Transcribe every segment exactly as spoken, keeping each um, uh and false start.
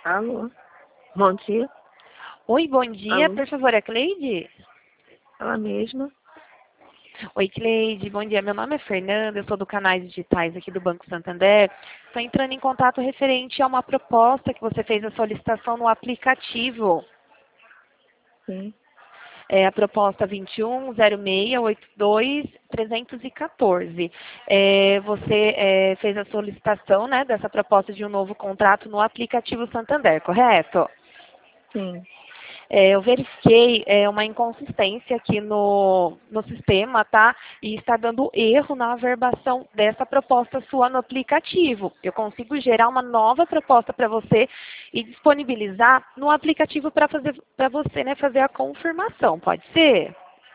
Alô? Bom dia. Oi, bom dia. Alô? Por favor, é Cleide? Ela mesma. Oi, Cleide. Bom dia. Meu nome é Fernanda, eu sou do Canais Digitais aqui do Banco Santander. Estou entrando em contato referente a uma proposta que você fez a solicitação no aplicativo. Sim. É a proposta vinte e um zero seis oito dois trezentos e quatorze. É, você é, fez a solicitação, né, dessa proposta de um novo contrato no aplicativo Santander, correto? Sim. É, eu verifiquei é, uma inconsistência aqui no, no sistema, tá? E está dando erro na averbação dessa proposta sua no aplicativo. Eu consigo gerar uma nova proposta para você e disponibilizar no aplicativo para fazer para você, né, fazer a confirmação. Pode ser?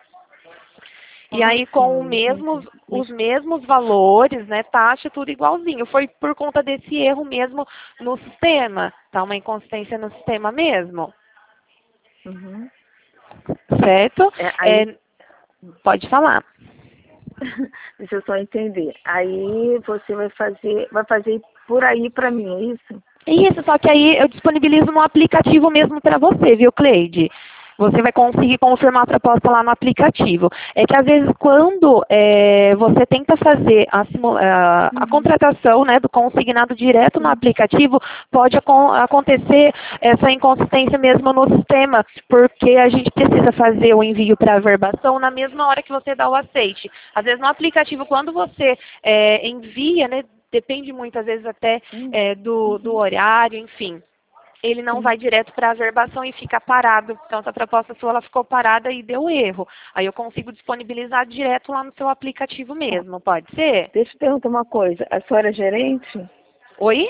E Como aí com o assim? mesmos, Me- os mesmos valores, né, taxa, tudo igualzinho. Foi por conta desse erro mesmo no sistema, tá? Uma inconsistência no sistema mesmo. Uhum. Certo? É, aí, É, pode falar. deixa eu só entender. Aí você vai fazer, vai fazer por aí pra mim, é isso? Isso, só que aí eu disponibilizo no aplicativo mesmo para você, viu, Cleide? Você vai conseguir confirmar a proposta lá no aplicativo. É que às vezes quando é, você tenta fazer a, simu- a- a Uhum. contratação, né, do consignado direto no Sim. aplicativo, pode acon- acontecer essa inconsistência mesmo no sistema, porque a gente precisa fazer o envio para averbação na mesma hora que você dá o aceite. Às vezes no aplicativo, quando você é, envia, né, depende muitas vezes até Hum. é, do, do Uhum. horário, enfim. Ele não Sim. vai direto para a averbação e fica parado. Então, essa proposta sua ela ficou parada e deu erro. Aí eu consigo disponibilizar direto lá no seu aplicativo Ó, mesmo, pode ser? deixa eu perguntar uma coisa. A senhora é gerente? Oi?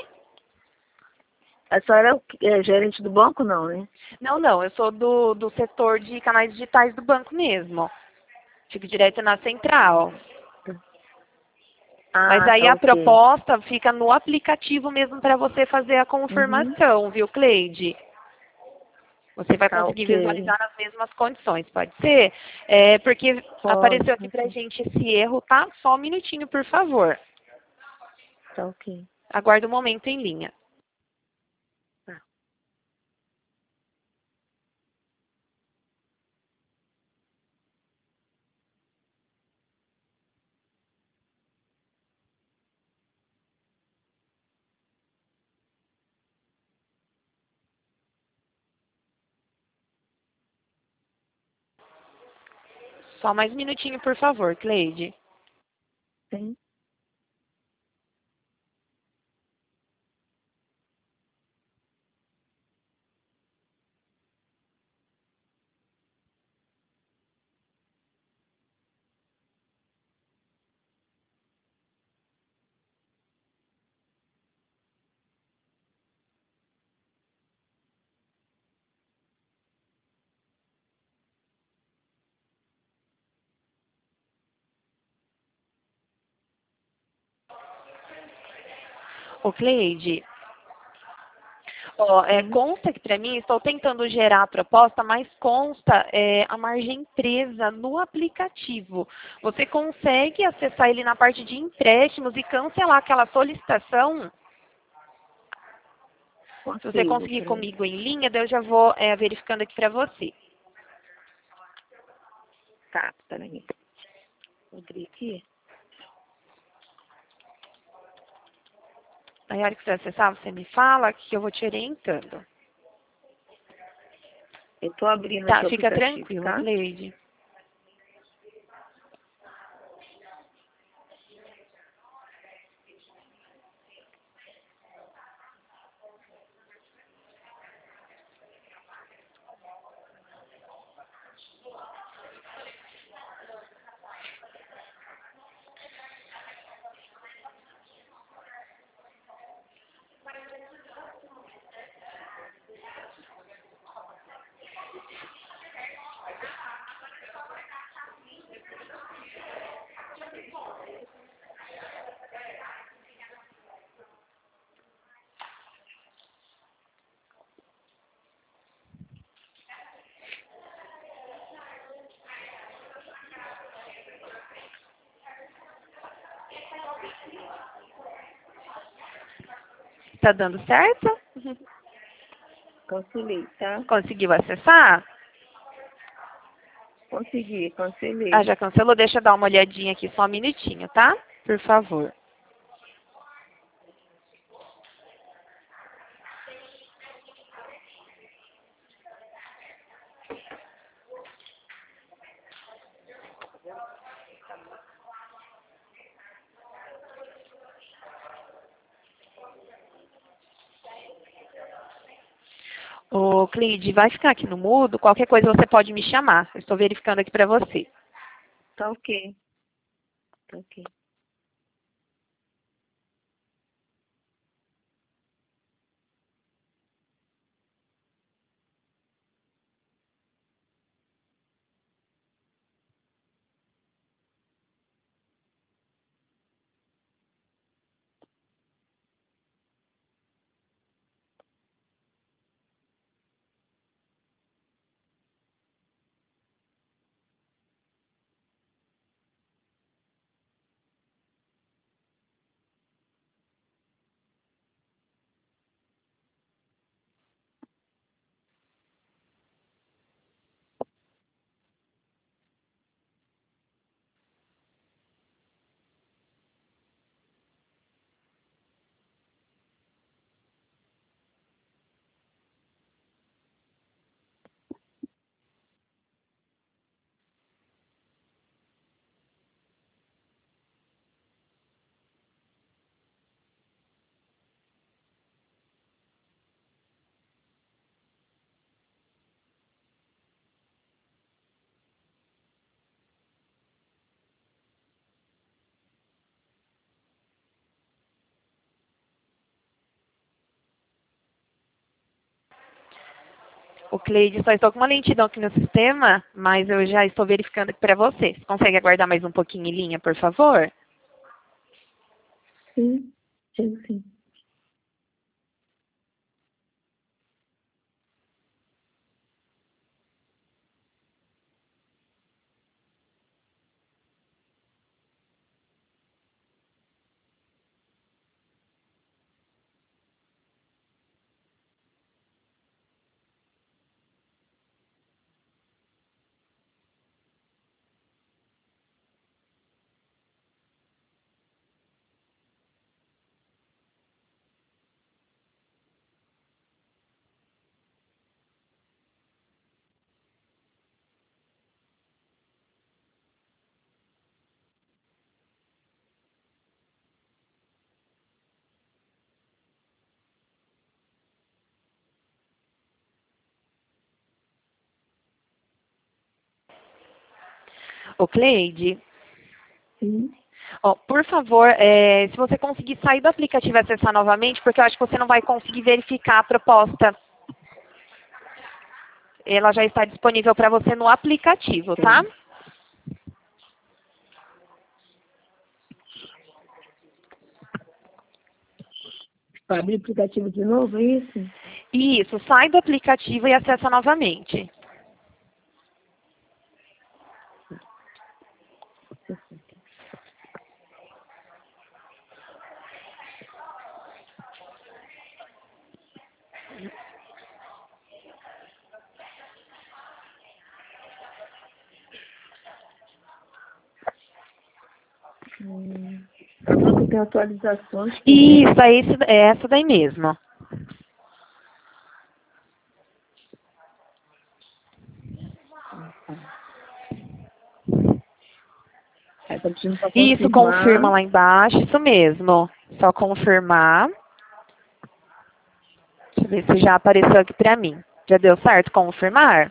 A senhora é o quê? É gerente do banco, não, né? Não, não, eu sou do, do setor de canais digitais do banco mesmo. Fico direto na central. Mas Ah, aí tá a ok. proposta fica no aplicativo mesmo para você fazer a Uhum. confirmação, viu, Cleide? Você vai Tá conseguir ok. visualizar nas mesmas condições, pode ser? É, porque Pode. apareceu aqui pra gente esse erro, tá? Só um minutinho, por favor. Tá ok. Aguarde um momento em linha. Tá. Só mais um minutinho, por favor, Cleide. Sim. Ô, Cleide, ó, é, Sim. consta que para mim, estou tentando gerar a proposta, mas consta é, a margem presa no aplicativo. Você consegue acessar ele na parte de empréstimos e cancelar aquela solicitação? Se você Consigo, conseguir peraí. comigo em linha, daí eu já vou é, verificando aqui para você. Tá, peraí. Vou abrir aqui. Aí, a hora que você acessar, você me fala que eu vou te orientando. Eu tô abrindo Tá, aqui o fica aplicativo, tranquila, tá? Cleide. Tá dando certo? Cancelei, tá? Conseguiu acessar? Consegui, cancelei. Ah, já cancelou? Deixa eu dar uma olhadinha aqui, só um minutinho, tá? Por favor. Ô, Cleide, vai ficar aqui no mudo. Qualquer coisa você pode me chamar. Eu estou verificando aqui para você. Tá ok. Tá ok. O Cleide, só estou com uma lentidão aqui no sistema, mas eu já estou verificando aqui para você. Você consegue aguardar mais um pouquinho em linha, por favor? Sim, sim, sim. O Cleide, Sim. ó, por favor, é, se você conseguir sair do aplicativo e acessar novamente, porque eu acho que você não vai conseguir verificar a proposta. Ela já está disponível para você no aplicativo, tá? Sim. Abrir o aplicativo de novo, é isso? Isso, sai do aplicativo e acessa novamente. Hum. Tá falando que tem atualizações. Isso, é, esse, é essa daí mesmo. Aí tá pedindo pra Isso, confirmar. confirma lá embaixo, isso mesmo. Só confirmar. Deixa eu ver se já apareceu aqui pra mim. Já deu certo confirmar?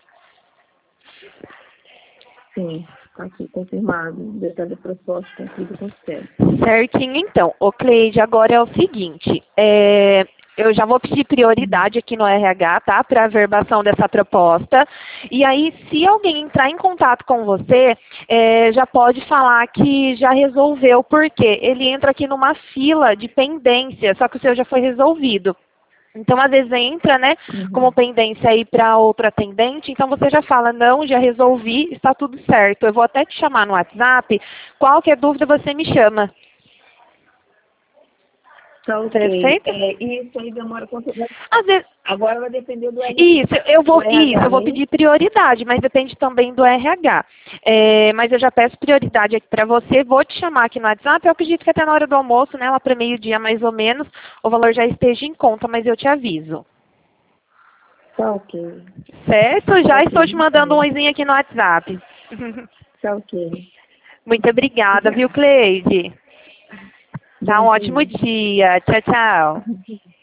Sim, tá aqui, confirmado. Detalhe da proposta, cumprido com certo. Certinho, então. Ô, Cleide, agora é o seguinte. É, eu já vou pedir prioridade aqui no R H, tá? Para a verbação dessa proposta. E aí, se alguém entrar em contato com você, é, já pode falar que já resolveu. Por quê? Ele entra aqui numa fila de pendência, só que o seu já foi resolvido. Então, às vezes entra, né, Uhum. como pendência aí para outro atendente, então você já fala, não, já resolvi, está tudo certo. Eu vou até te chamar no WhatsApp, qualquer dúvida você me chama. Tá ok. Perfeito? É, isso aí demora quanto tempo? Às vezes, Agora vai depender do R H. isso, eu vou, Do R H, isso, eu vou né? pedir prioridade, mas depende também do R H. É, mas eu já peço prioridade aqui para você, vou te chamar aqui no WhatsApp, eu acredito que até na hora do almoço, né, lá para meio-dia mais ou menos, o valor já esteja em conta, mas eu te aviso. Tá ok. Certo? Já Tá estou te ok. mandando um oizinho aqui no WhatsApp. Tá ok. Muito obrigada, viu, Cleide? Tá um ótimo Beijinho. dia. Tchau, tchau.